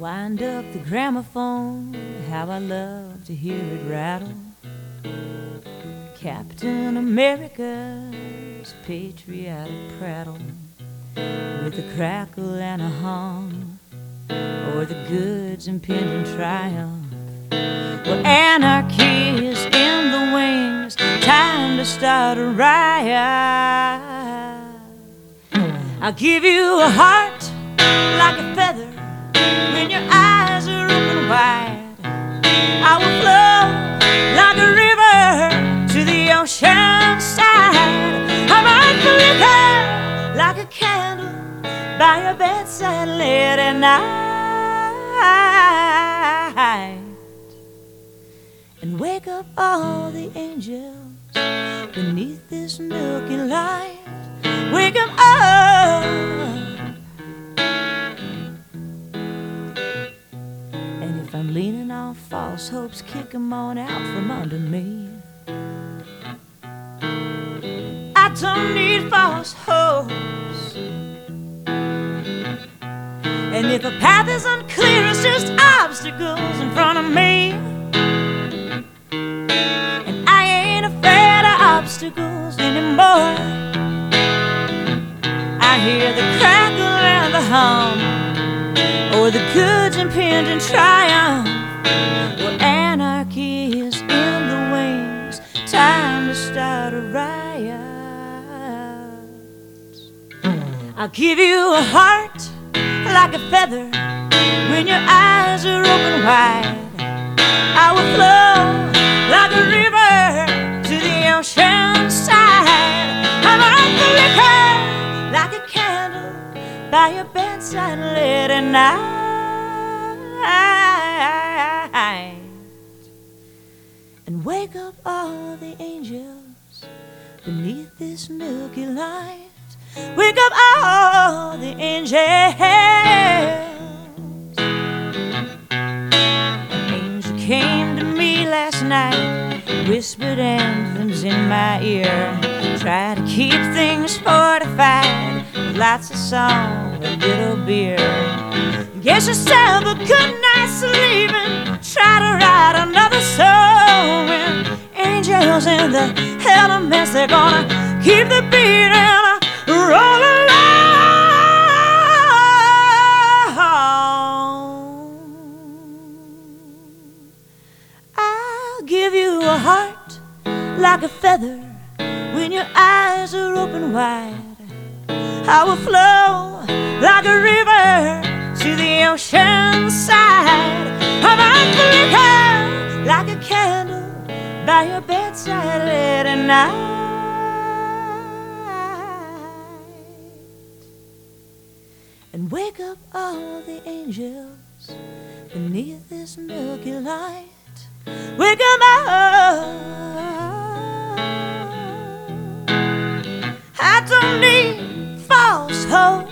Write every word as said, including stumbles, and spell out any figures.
Wind up the gramophone, how I love to hear it rattle. Captain America's patriotic prattle, with a crackle and a hum, or the goods impending triumph. Well, anarchy is in the wings, time to start a riot. I'll give you a heart like a feather when your eyes are open wide. I will flow like a river to the ocean side. I might flicker like a candle by your bedside lit at night, and wake up all the angels beneath this milky light. Wake 'em up, and if I'm leaning on false hopes, kick 'em on out from under me. I don't need false hopes, and if a path is unclear, it's just obstacles in front of me. And I ain't afraid of obstacles anymore. I hear the crackle and the hum, or the goods impending triumph. Well, anarchy is in the wings, time to start a riot. I'll give you a heart like a feather when your eyes are open wide. I will flow like a river to the ocean side. I'm a flicker like a candle by your bedside lit at night, and wake up all the angels beneath this milky light. Wake up all the angels. An angel came to me last night, whispered anthems in my ear, tried to keep things fortified with lots of song and little beer. Guess yourself a good night's sleeping, try to write another song. And angels in the elements, they're gonna keep the beat and roll along. I'll give you a heart like a feather when your eyes are open wide. I will flow like a river to the ocean side. I might flicker like a candle by your bedside lit at night, and wake up all the angels beneath this milky light. Wake 'em up. I don't need false hope,